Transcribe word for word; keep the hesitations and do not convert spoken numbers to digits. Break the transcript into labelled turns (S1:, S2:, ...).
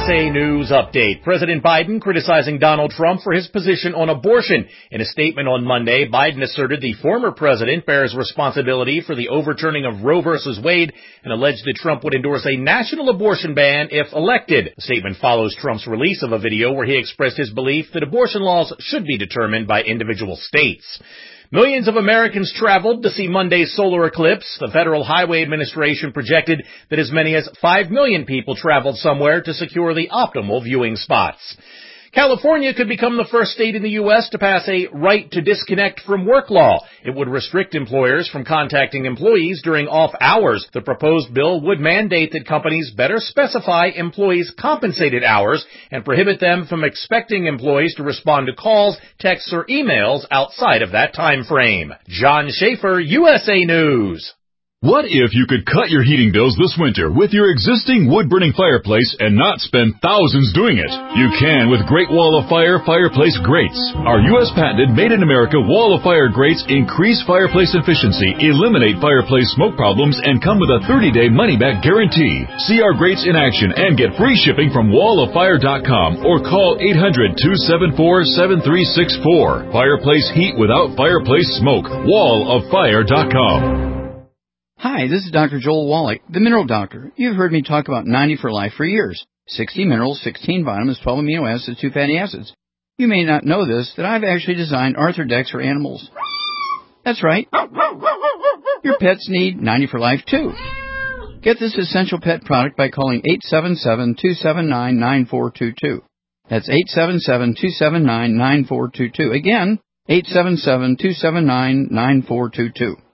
S1: S A News Update. President Biden criticizing Donald Trump for his position on abortion. In a statement on Monday, Biden asserted the former president bears responsibility for the overturning of Roe versus Wade and alleged that Trump would endorse a national abortion ban if elected. The statement follows Trump's release of a video where he expressed his belief that abortion laws should be determined by individual states. Millions of Americans traveled to see Monday's solar eclipse. The Federal Highway Administration projected that as many as five million people traveled somewhere to secure the optimal viewing spots. California could become the first state in the U S to pass a right to disconnect from work law. It would restrict employers from contacting employees during off hours. The proposed bill would mandate that companies better specify employees' compensated hours and prohibit them from expecting employees to respond to calls, texts, or emails outside of that time frame. John Schaefer, U S A News.
S2: What if you could cut your heating bills this winter with your existing wood-burning fireplace and not spend thousands doing it? You can with Great Wall of Fire fireplace grates. Our U S patented made-in-America Wall of Fire grates increase fireplace efficiency, eliminate fireplace smoke problems, and come with a thirty-day money-back guarantee. See our grates in action and get free shipping from wall of fire dot com or call eight hundred, two seven four, seven three six four. Fireplace heat without fireplace smoke. wall of fire dot com.
S3: Hi, this is Doctor Joel Wallach, the Mineral Doctor. You've heard me talk about ninety for Life for years. sixty minerals, sixteen vitamins, twelve amino acids, two fatty acids. You may not know this, that I've actually designed Arthrodex for animals. That's right. Your pets need ninety for Life too. Get this essential pet product by calling eight seven seven, two seven nine, nine four two two. That's eight seven seven, two seven nine, nine four two two. Again, eight seven seven, two seven nine, nine four two two.